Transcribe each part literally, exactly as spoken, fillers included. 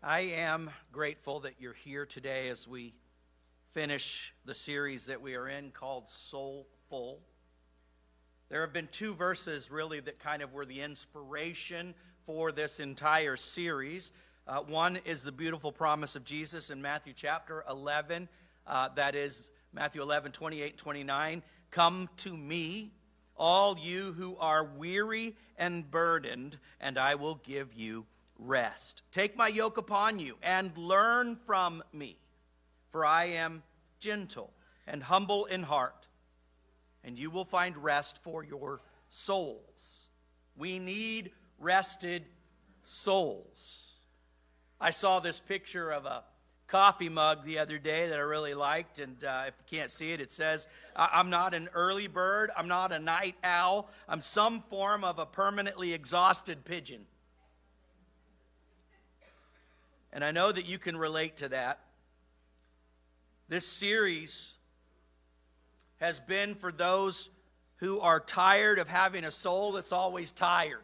I am grateful that you're here today as we finish the series that we are in called Soulful. There have been two verses really that kind of were the inspiration for this entire series. Uh, one is the beautiful promise of Jesus in Matthew chapter eleven. Uh, that is Matthew eleven, twenty-eight, twenty-nine. Come to me, all you who are weary and burdened, and I will give you rest. Take my yoke upon you and learn from me, for I am gentle and humble in heart, and you will find rest for your souls. We need rested souls. I saw this picture of a coffee mug the other day that I really liked, and uh, if you can't see it, it says, I'm not an early bird, I'm not a night owl, I'm some form of a permanently exhausted pigeon. And I know that you can relate to that. This series has been for those who are tired of having a soul that's always tired.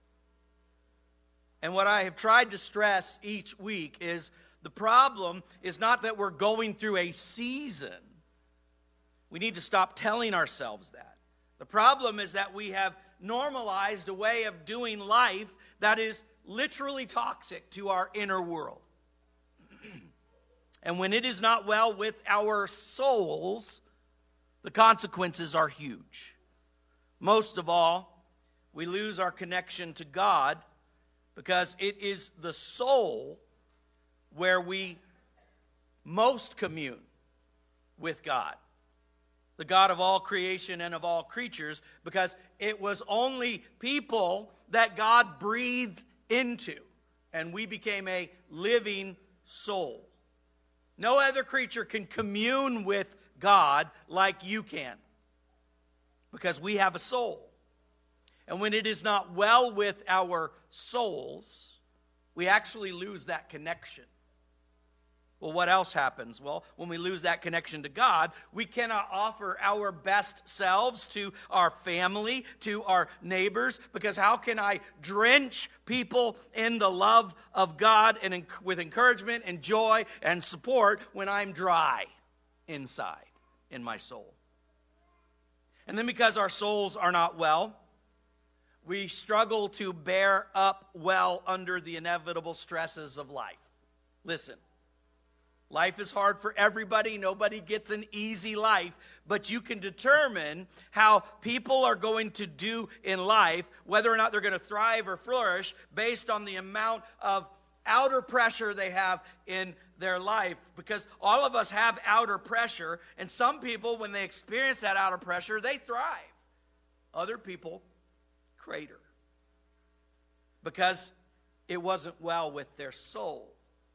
And what I have tried to stress each week is the problem is not that we're going through a season. We need to stop telling ourselves that. The problem is that we have normalized a way of doing life that is literally toxic to our inner world. And when it is not well with our souls, the consequences are huge. Most of all, we lose our connection to God because it is the soul where we most commune with God, the God of all creation and of all creatures, because it was only people that God breathed into, and we became a living soul. No other creature can commune with God like you can, because we have a soul. And when it is not well with our souls, we actually lose that connection. Well, what else happens? Well, when we lose that connection to God, we cannot offer our best selves to our family, to our neighbors, because how can I drench people in the love of God and in, with encouragement and joy and support when I'm dry inside in my soul? And then because our souls are not well, we struggle to bear up well under the inevitable stresses of life. Listen. Life is hard for everybody. Nobody gets an easy life. But you can determine how people are going to do in life, whether or not they're going to thrive or flourish, based on the amount of outer pressure they have in their life. Because all of us have outer pressure. And some people, when they experience that outer pressure, they thrive. Other people crater. Because it wasn't well with their soul.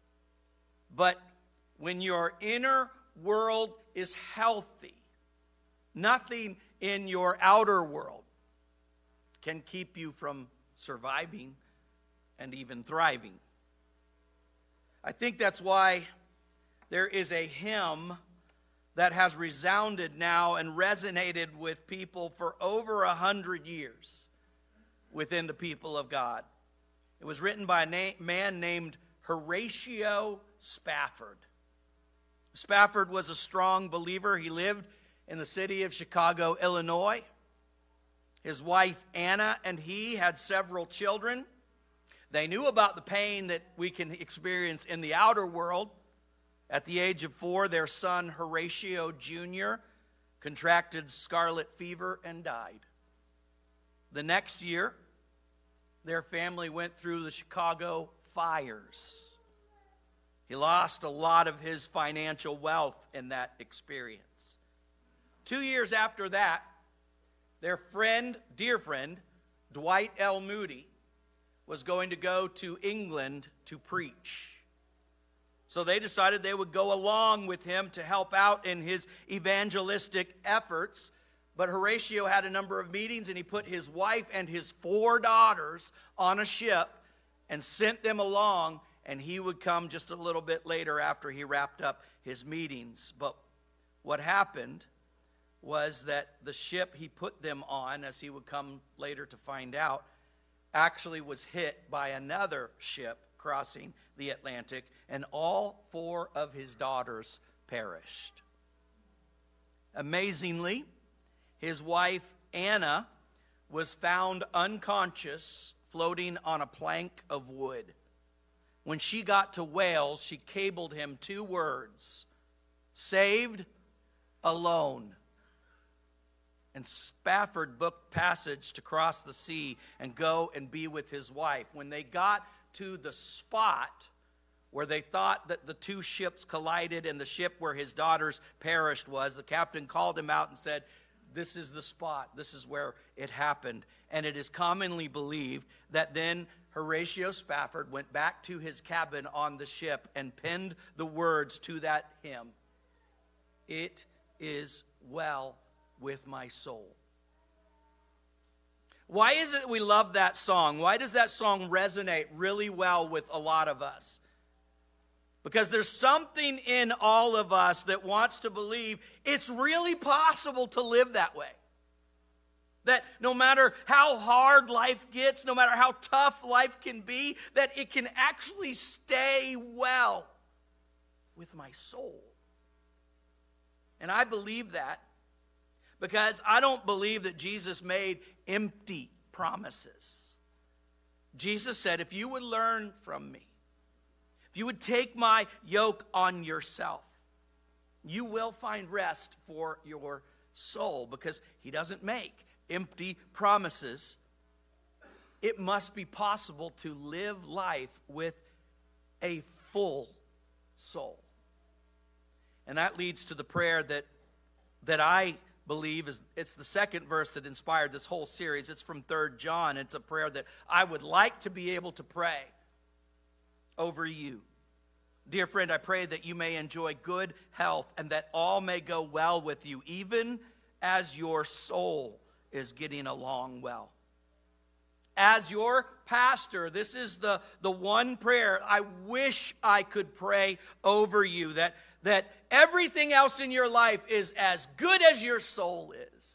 But when your inner world is healthy, nothing in your outer world can keep you from surviving and even thriving. I think that's why there is a hymn that has resounded now and resonated with people for over a hundred years within the people of God. It was written by a na- man named Horatio Spafford. Spafford was a strong believer. He lived in the city of Chicago, Illinois. His wife, Anna, and he had several children. They knew about the pain that we can experience in the outer world. At the age of four, their son, Horatio Junior, contracted scarlet fever and died. The next year, their family went through the Chicago fires. He lost a lot of his financial wealth in that experience. Two years after that, their friend, dear friend, Dwight L. Moody, was going to go to England to preach. So they decided they would go along with him to help out in his evangelistic efforts. But Horatio had a number of meetings, and he put his wife and his four daughters on a ship and sent them along. And he would come just a little bit later after he wrapped up his meetings. But what happened was that the ship he put them on, as he would come later to find out, actually was hit by another ship crossing the Atlantic, and all four of his daughters perished. Amazingly, his wife Anna was found unconscious, floating on a plank of wood. When she got to Wales, she cabled him two words: saved, alone. And Spafford booked passage to cross the sea and go and be with his wife. When they got to the spot where they thought that the two ships collided and the ship where his daughters perished was, the captain called him out and said, "This is the spot. This is where it happened." And it is commonly believed that then Horatio Spafford went back to his cabin on the ship and penned the words to that hymn: "It is well with my soul." Why is it we love that song? Why does that song resonate really well with a lot of us? Because there's something in all of us that wants to believe it's really possible to live that way. That no matter how hard life gets, no matter how tough life can be, that it can actually stay well with my soul. And I believe that because I don't believe that Jesus made empty promises. Jesus said, if you would learn from me, if you would take my yoke on yourself, you will find rest for your soul, because he doesn't make empty promises. It must be possible to live life with a full soul. And that leads to the prayer that, that I believe is, it's the second verse that inspired this whole series. It's from Third John. It's a prayer that I would like to be able to pray over you. Dear friend, I pray that you may enjoy good health and that all may go well with you, even as your soul is getting along well. As your pastor, this is the, the one prayer I wish I could pray over you, that, that everything else in your life is as good as your soul is.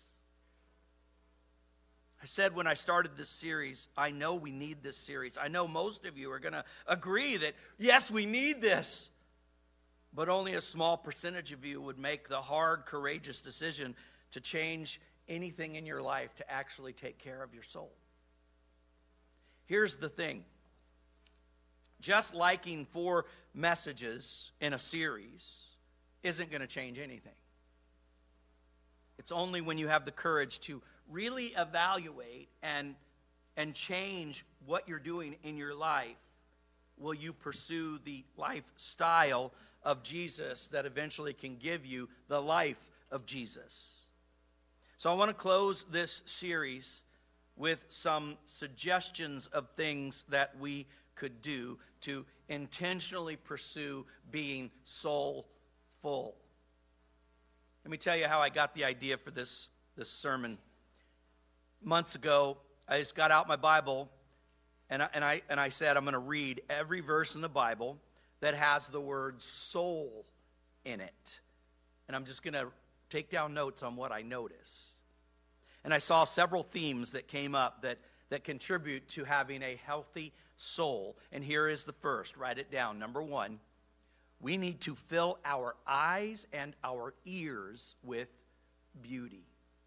I said when I started this series, I know we need this series. I know most of you are going to agree that, yes, we need this. But only a small percentage of you would make the hard, courageous decision to change anything in your life to actually take care of your soul. Here's the thing. Just liking four messages in a series isn't going to change anything. It's only when you have the courage to really evaluate and, and change what you're doing in your life will you pursue the lifestyle of Jesus that eventually can give you the life of Jesus. So I want to close this series with some suggestions of things that we could do to intentionally pursue being soul full. Let me tell you how I got the idea for this, this sermon. Months ago, I just got out my Bible, and I, and I, and I said, I'm going to read every verse in the Bible that has the word soul in it. And I'm just going to take down notes on what I notice. And I saw several themes that came up that, that contribute to having a healthy soul. And here is the first. Write it down. Number one, we need to fill our eyes and our ears with beauty.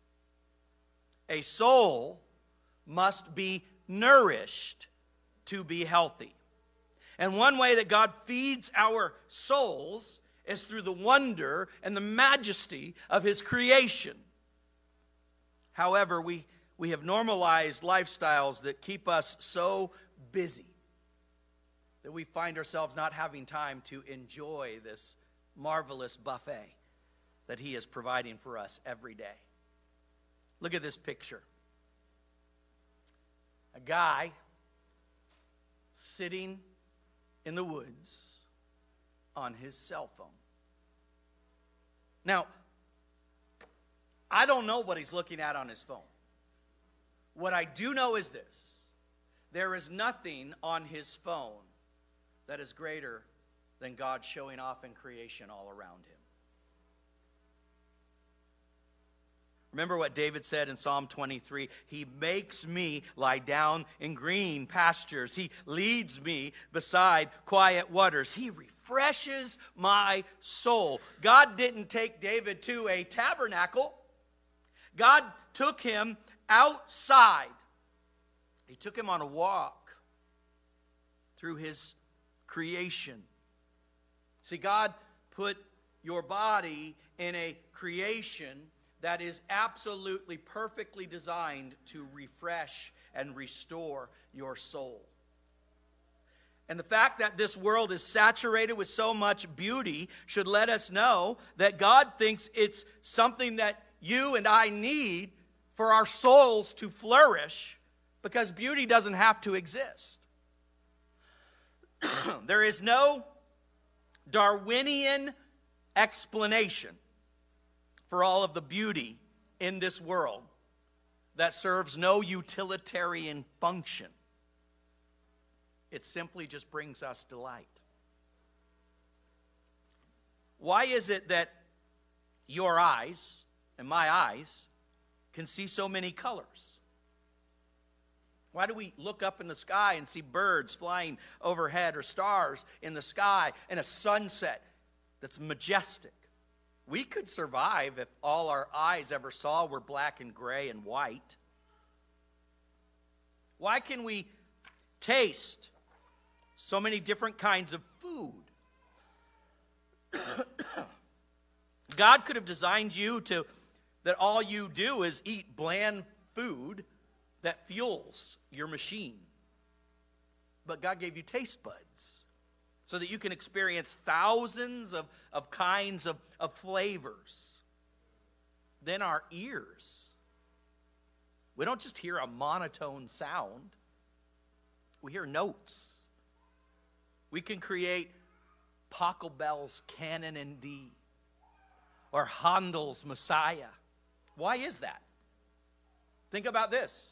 A soul must be nourished to be healthy. And one way that God feeds our souls is through the wonder and the majesty of his creation. However, we, we have normalized lifestyles that keep us so busy that we find ourselves not having time to enjoy this marvelous buffet that he is providing for us every day. Look at this picture. A guy sitting in the woods on his cell phone. Now, I don't know what he's looking at on his phone. What I do know is this. There is nothing on his phone that is greater than God showing off in creation all around him. Remember what David said in Psalm twenty-three? He makes me lie down in green pastures. He leads me beside quiet waters. He refreshes my soul. God didn't take David to a tabernacle. God took him outside. He took him on a walk through his creation. See, God put your body in a creation that is absolutely perfectly designed to refresh and restore your soul. And the fact that this world is saturated with so much beauty should let us know that God thinks it's something that you and I need for our souls to flourish, because beauty doesn't have to exist. There is no Darwinian explanation for all of the beauty in this world that serves no utilitarian function. It simply just brings us delight. Why is it that your eyes and my eyes can see so many colors? Why do we look up in the sky and see birds flying overhead, or stars in the sky, and a sunset that's majestic? We could survive if all our eyes ever saw were black and gray and white. Why can we taste so many different kinds of food? God could have designed you to, that all you do is eat bland food that fuels your machine. But God gave you taste buds so that you can experience thousands of, of kinds of, of flavors. Then our ears. We don't just hear a monotone sound. We hear notes. We can create Pachelbel's Canon in D or Handel's Messiah. Why is that? Think about this.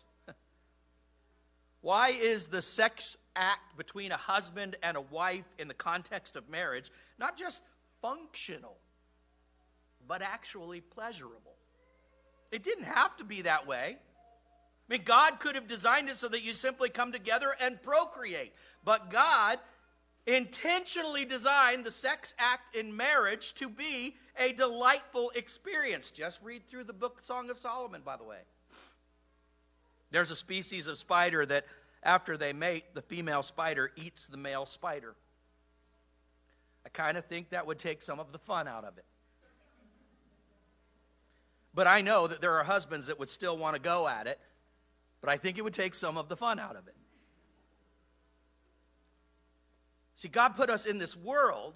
Why is the sex act between a husband and a wife in the context of marriage not just functional, but actually pleasurable? It didn't have to be that way. I mean, God could have designed it so that you simply come together and procreate. But God intentionally designed the sex act in marriage to be a delightful experience. Just read through the book Song of Solomon, by the way. There's a species of spider that after they mate, the female spider eats the male spider. I kind of think that would take some of the fun out of it. But I know that there are husbands that would still want to go at it, but I think it would take some of the fun out of it. See, God put us in this world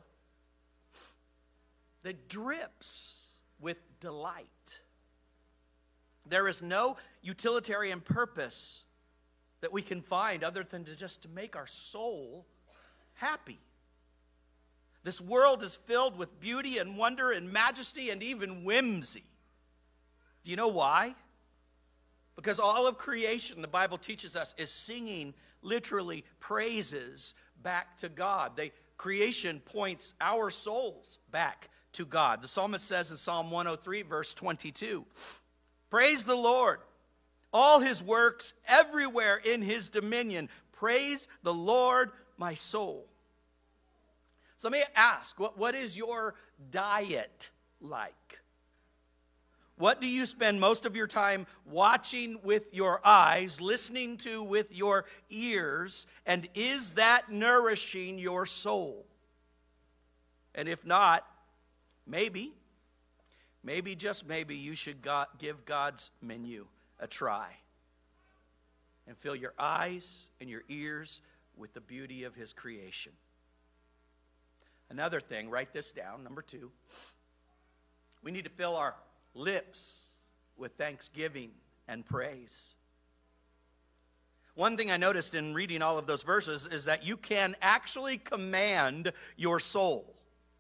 that drips with delight. There is no utilitarian purpose that we can find other than to just to make our soul happy. This world is filled with beauty and wonder and majesty and even whimsy. Do you know why? Because all of creation, the Bible teaches us, is singing literally praises back to God. They, creation points our souls back to God. The psalmist says in Psalm one oh three, verse twenty-two, praise the Lord, all his works everywhere in his dominion. Praise the Lord, my soul. So let me ask, what, what is your diet like? What do you spend most of your time watching with your eyes, listening to with your ears, and is that nourishing your soul? And if not, maybe, maybe, just maybe, you should go- give God's menu a try and fill your eyes and your ears with the beauty of his creation. Another thing, write this down, number two. We need to fill our lips with thanksgiving and praise. One thing I noticed in reading all of those verses is that you can actually command your soul.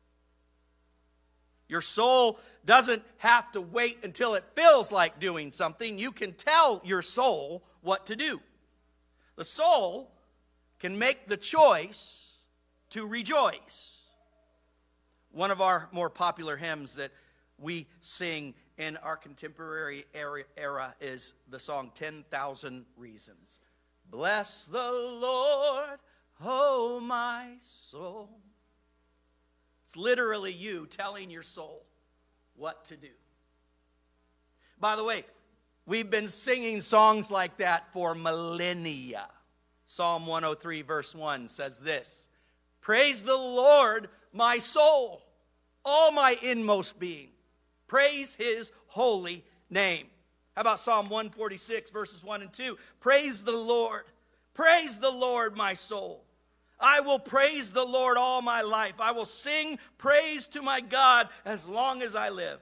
Your soul doesn't have to wait until it feels like doing something. You can tell your soul what to do. The soul can make the choice to rejoice. One of our more popular hymns that we sing in our contemporary era, era is the song ten thousand Reasons. Bless the Lord, oh my soul. It's literally you telling your soul what to do. By the way, we've been singing songs like that for millennia. Psalm one oh three verse one says this: praise the Lord, my soul, all my inmost being. Praise his holy name. How about Psalm one forty-six verses one and two? Praise the Lord. Praise the Lord, my soul. I will praise the Lord all my life. I will sing praise to my God as long as I live.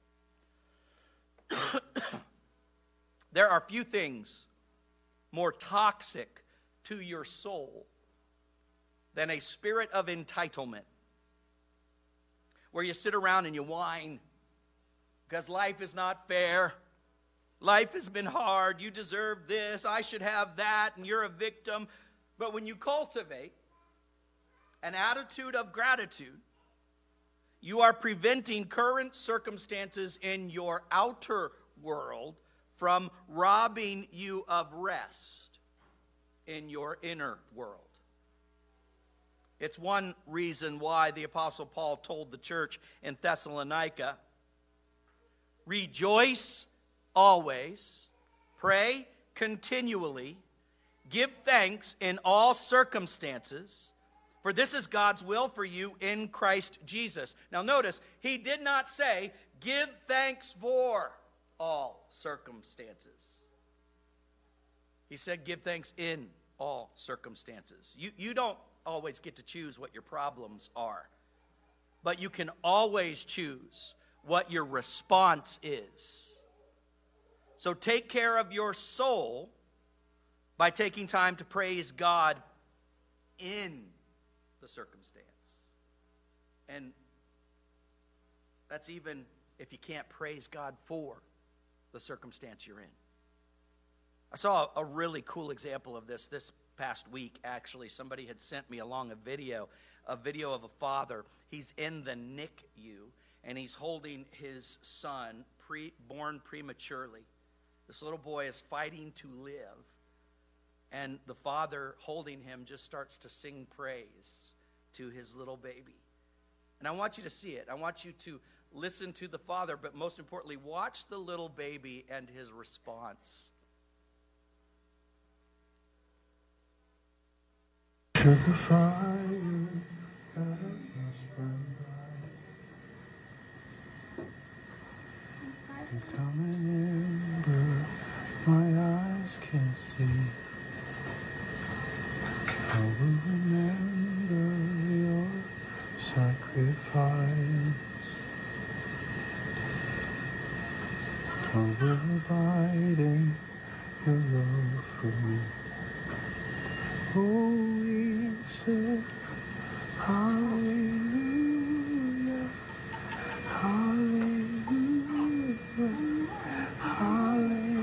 There are few things more toxic to your soul than a spirit of entitlement, where you sit around and you whine because life is not fair. Life has been hard. You deserve this. I should have that, and you're a victim. But when you cultivate an attitude of gratitude, you are preventing current circumstances in your outer world from robbing you of rest in your inner world. It's one reason why the Apostle Paul told the church in Thessalonica, rejoice always, pray continually, give thanks in all circumstances, for this is God's will for you in Christ Jesus. Now notice, he did not say, give thanks for all circumstances. He said, give thanks in all circumstances. You, you don't always get to choose what your problems are, but you can always choose what your response is. So take care of your soul by taking time to praise God in the circumstance. And that's even if you can't praise God for the circumstance you're in. I saw a really cool example of this this past week, actually. Somebody had sent me along a video, a video of a father. He's in the N I C U, and he's holding his son, pre, born prematurely. This little boy is fighting to live, and the father holding him just starts to sing praise to his little baby. And I want you to see it. I want you to listen to the father, but most importantly, watch the little baby and his response. Should the fire that must burn bright be coming in, but my eyes can't see. I will remember your sacrifice. I will abide in your love for me. Oh, we sing hallelujah, hallelujah, hallelujah.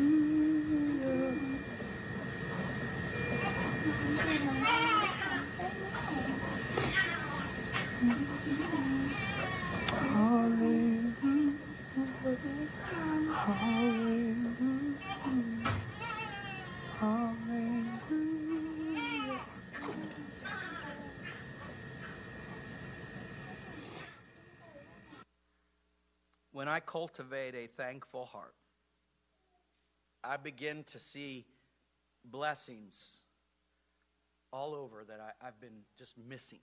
When I cultivate a thankful heart, I begin to see blessings all over that I, I've been just missing.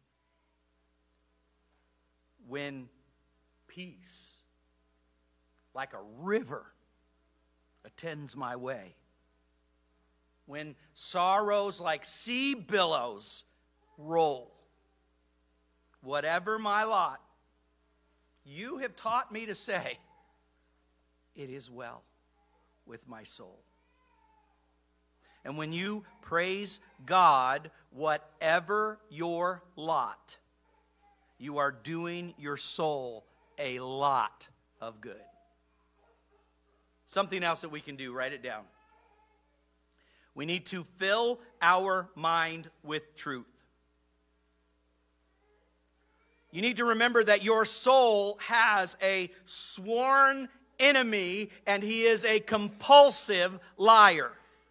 When peace, like a river, attends my way. When sorrows like sea billows roll. Whatever my lot, you have taught me to say, it is well with my soul. And when you praise God, whatever your lot, you are doing your soul a lot of good. Something else that we can do, write it down. We need to fill our mind with truth. You need to remember that your soul has a sworn enemy, and he is a compulsive liar.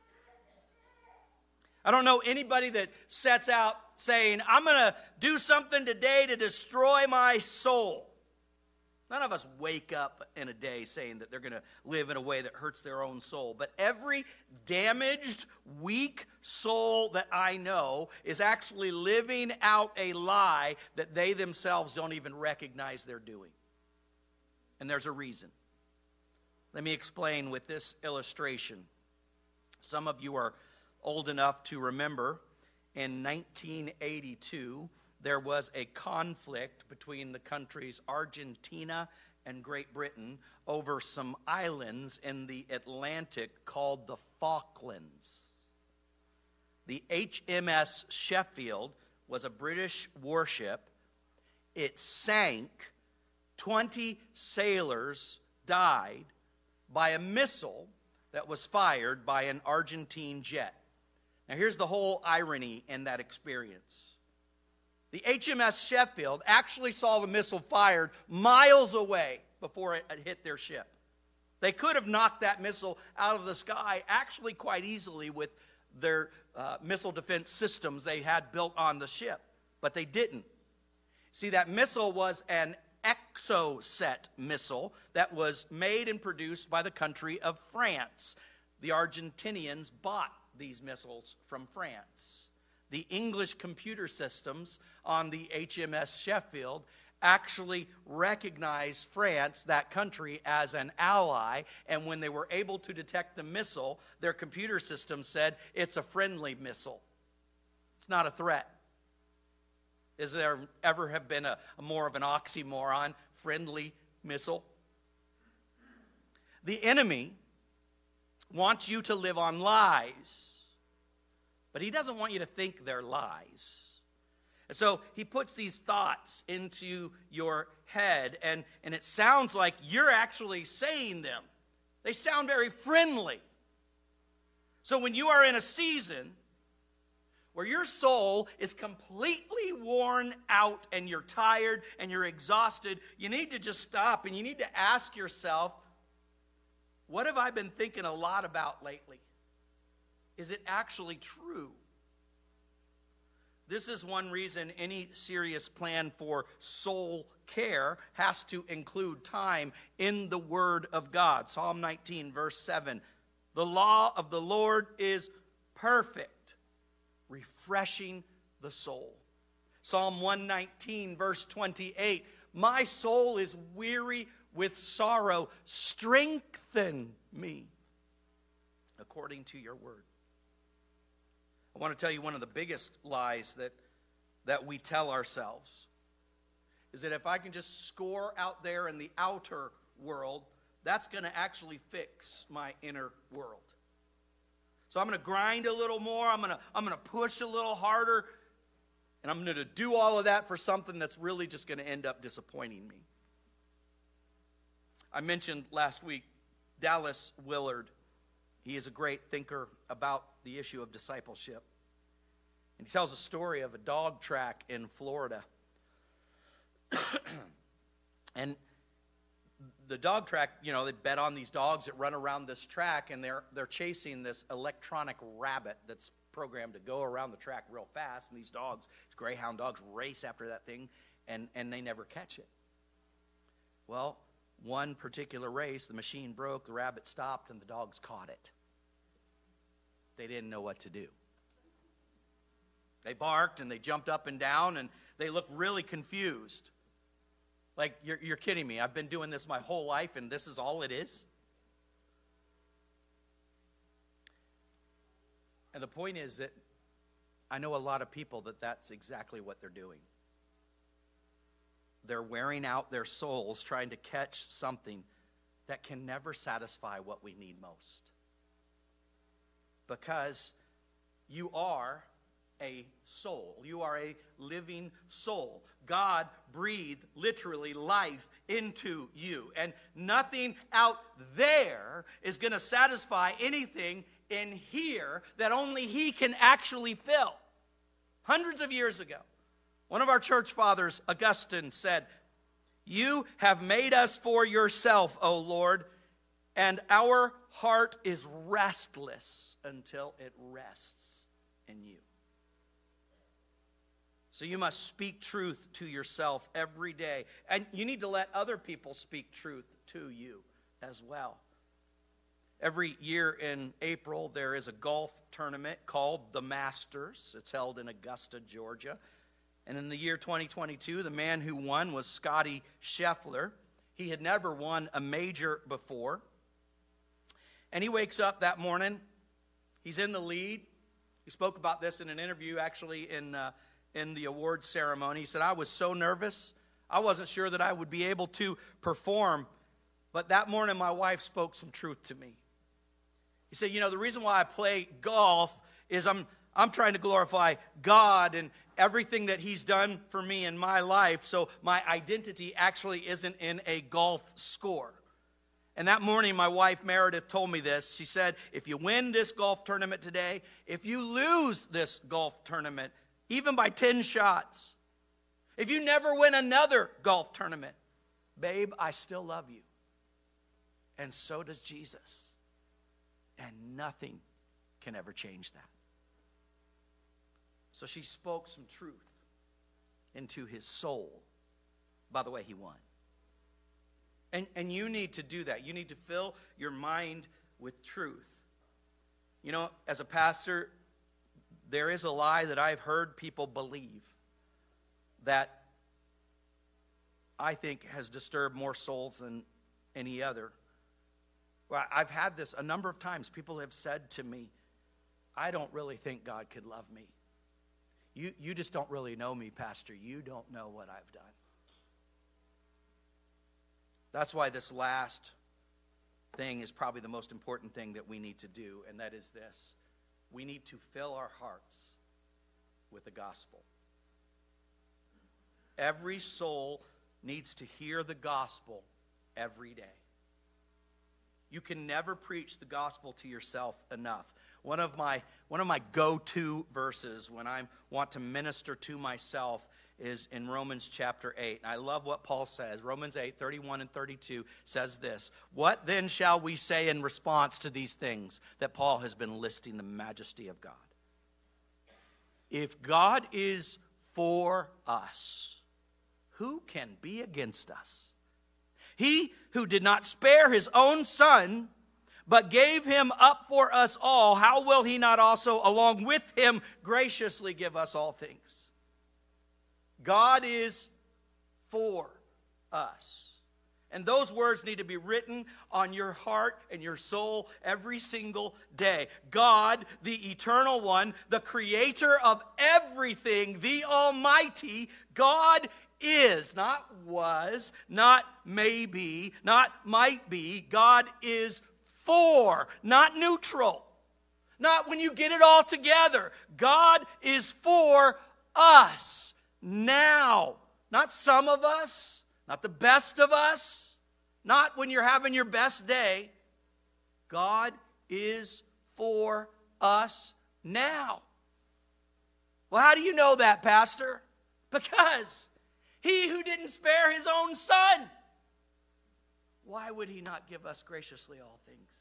I don't know anybody that sets out saying, I'm going to do something today to destroy my soul. None of us wake up in a day saying that they're going to live in a way that hurts their own soul. But every damaged, weak soul that I know is actually living out a lie that they themselves don't even recognize they're doing. And there's a reason. Let me explain with this illustration. Some of you are old enough to remember in nineteen eighty-two, there was a conflict between the countries Argentina and Great Britain over some islands in the Atlantic called the Falklands. The H M S Sheffield was a British warship. It sank. twenty sailors died by a missile that was fired by an Argentine jet. Now here's the whole irony in that experience. The H M S Sheffield actually saw the missile fired miles away before it hit their ship. They could have knocked that missile out of the sky actually quite easily with their uh, missile defense systems they had built on the ship, but they didn't. See, that missile was an Exocet missile that was made and produced by the country of France. The Argentinians bought these missiles from France. The English computer systems on the H M S Sheffield actually recognized France, that country, as an ally, and when they were able to detect the missile, their computer system said it's a friendly missile. It's not a threat. Is there ever have been a, a more of an oxymoron, friendly missile? The enemy wants you to live on lies. But he doesn't want you to think they're lies. And so he puts these thoughts into your head, and, and it sounds like you're actually saying them. They sound very friendly. So when you are in a season where your soul is completely worn out and you're tired and you're exhausted, you need to just stop and you need to ask yourself, what have I been thinking a lot about lately? Is it actually true? This is one reason any serious plan for soul care has to include time in the Word of God. Psalm nineteen, verse seven. The law of the Lord is perfect, refreshing the soul. Psalm one nineteen, verse twenty-eight. My soul is weary with sorrow. Strengthen me according to your word. I want to tell you one of the biggest lies that, that we tell ourselves is that if I can just score out there in the outer world, that's going to actually fix my inner world. So I'm going to grind a little more, I'm going to, I'm going to push a little harder, and I'm going to do all of that for something that's really just going to end up disappointing me. I mentioned last week Dallas Willard. He is a great thinker about the issue of discipleship. And he tells a story of a dog track in Florida. And the dog track, you know, they bet on these dogs that run around this track, and they're they're chasing this electronic rabbit that's programmed to go around the track real fast. And these dogs, these greyhound dogs, race after that thing, and, and they never catch it. Well, one particular race, the machine broke, the rabbit stopped, and the dogs caught it. They didn't know what to do. They barked and they jumped up and down and they looked really confused. Like, you're, you're kidding me. I've been doing this my whole life and this is all it is? And the point is that I know a lot of people that that's exactly what they're doing. They're wearing out their souls trying to catch something that can never satisfy what we need most. Because you are a soul. You are a living soul. God breathed literally life into you. And nothing out there is going to satisfy anything in here that only He can actually fill. Hundreds of years ago, one of our church fathers, Augustine, said, "You have made us for yourself, O Lord, And our heart is restless until it rests in you. So you must speak truth to yourself every day. And you need to let other people speak truth to you as well. Every year in April, there is a golf tournament called the Masters. It's held in Augusta, Georgia. And in the year twenty twenty-two, the man who won was Scotty Scheffler. He had never won a major before. And he wakes up that morning. He's in the lead. He spoke about this in an interview, actually, in, uh, in the awards ceremony. He said, I was so nervous. I wasn't sure that I would be able to perform. But that morning, my wife spoke some truth to me. He said, you know, the reason why I play golf is I'm I'm trying to glorify God and everything that He's done for me in my life. So my identity actually isn't in a golf score. And that morning, my wife Meredith told me this. She said, if you win this golf tournament today, if you lose this golf tournament, even by ten shots, if you never win another golf tournament, babe, I still love you. And so does Jesus. And nothing can ever change that. So she spoke some truth into his soul. By the way, he won. And, and you need to do that. You need to fill your mind with truth. You know, as a pastor, there is a lie that I've heard people believe that I think has disturbed more souls than any other. Well, I've had this a number of times. People have said to me, I don't really think God could love me. You, you just don't really know me, Pastor. You don't know what I've done. That's why this last thing is probably the most important thing that we need to do, and that is this. We need to fill our hearts with the gospel. Every soul needs to hear the gospel every day. You can never preach the gospel to yourself enough. One of my one of my go-to verses when I want to minister to myself is in Romans chapter eight. And I love what Paul says. Romans eight, thirty-one and thirty-two says this. What then shall we say in response to these things that Paul has been listing the majesty of God? If God is for us, who can be against us? He who did not spare his own son, but gave him up for us all, how will he not also, along with him, graciously give us all things? God is for us. And those words need to be written on your heart and your soul every single day. God, the eternal one, the creator of everything, the Almighty, God is, not was, not maybe, not might be. God is for, not neutral. Not when you get it all together. God is for us now. Not some of us, not the best of us, not when you're having your best day. God is for us now. Well, how do you know that, Pastor? Because He who didn't spare his own son, why would he not give us graciously all things?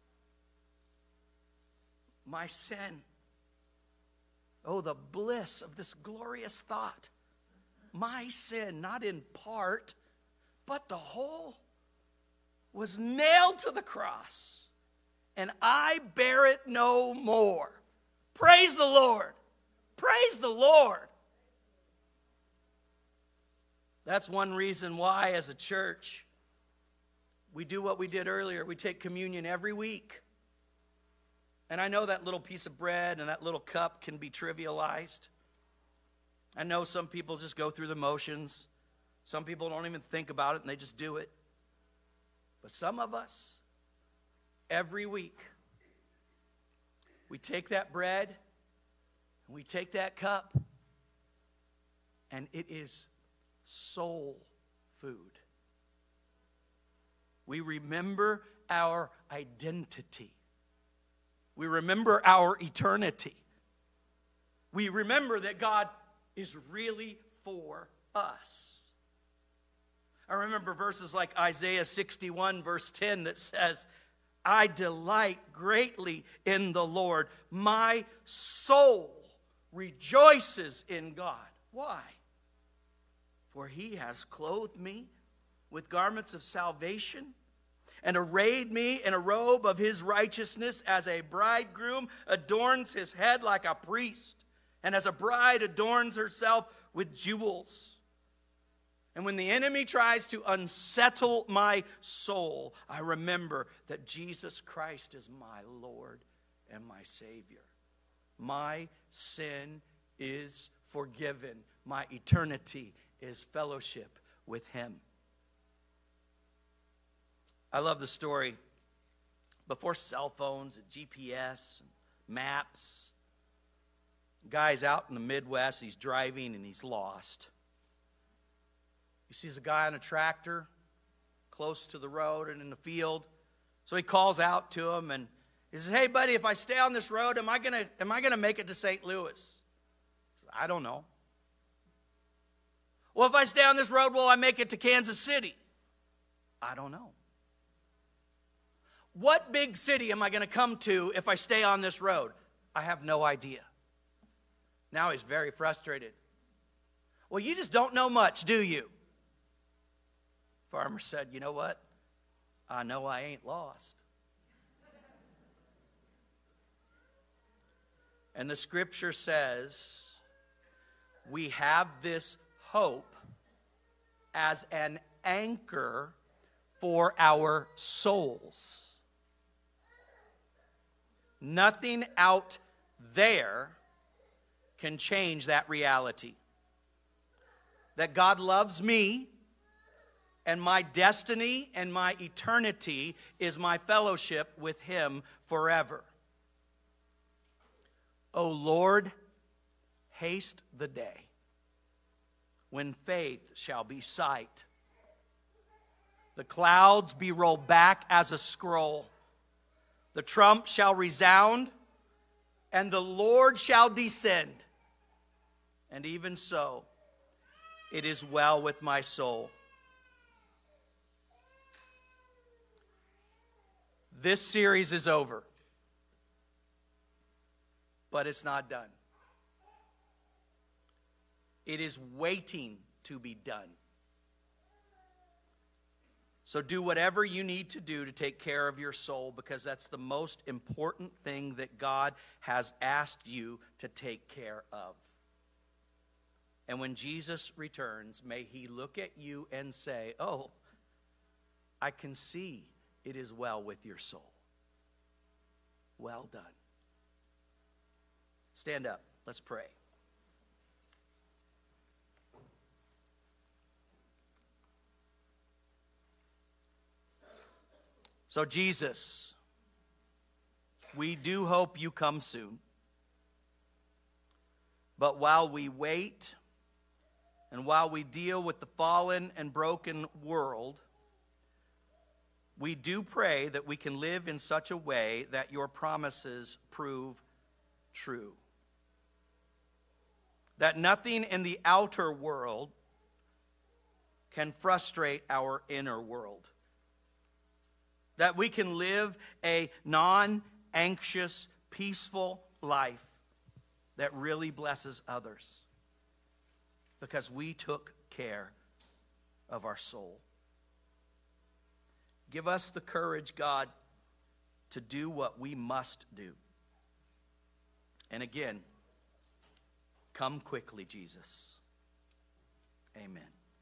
My sin. Oh, the bliss of this glorious thought. My sin, not in part, but the whole, was nailed to the cross, and I bear it no more. Praise the Lord. Praise the Lord. That's one reason why, as a church, we do what we did earlier. We take communion every week. And I know that little piece of bread and that little cup can be trivialized. I know some people just go through the motions. Some people don't even think about it and they just do it. But some of us, every week, we take that bread and we take that cup, and it is soul food. We remember our identity. We remember our eternity. We remember that God is really for us. I remember verses like Isaiah sixty-one, verse ten, that says, I delight greatly in the Lord. My soul rejoices in God. Why? For he has clothed me with garments of salvation and arrayed me in a robe of his righteousness, as a bridegroom adorns his head like a priest, and as a bride adorns herself with jewels. And when the enemy tries to unsettle my soul, I remember that Jesus Christ is my Lord and my Savior. My sin is forgiven. My eternity is fellowship with him. I love the story. Before cell phones and G P S and maps, guy's out in the Midwest, he's driving and he's lost. He sees a guy on a tractor close to the road and in the field. So he calls out to him and he says, "Hey buddy, if I stay on this road, am I gonna am I gonna make it to Saint Louis?" He says, "I don't know." "Well, if I stay on this road, will I make it to Kansas City?" "I don't know." "What big city am I going to come to if I stay on this road?" "I have no idea." Now he's very frustrated. "Well, you just don't know much, do you?" Farmer said, "You know what? I know I ain't lost." And the scripture says, we have this hope as an anchor for our souls. Nothing out there can change that reality. That God loves me, and my destiny and my eternity is my fellowship with him forever. O Lord, haste the day when faith shall be sight. The clouds be rolled back as a scroll. The trump shall resound, and the Lord shall descend. And even so, it is well with my soul. This series is over, but it's not done. It is waiting to be done. So do whatever you need to do to take care of your soul, because that's the most important thing that God has asked you to take care of. And when Jesus returns, may he look at you and say, "Oh, I can see it is well with your soul. Well done." Stand up. Let's pray. So Jesus, we do hope you come soon. But while we wait, and while we deal with the fallen and broken world, we do pray that we can live in such a way that your promises prove true. That nothing in the outer world can frustrate our inner world. That we can live a non-anxious, peaceful life that really blesses others, because we took care of our soul. Give us the courage, God, to do what we must do. And again, come quickly, Jesus. Amen.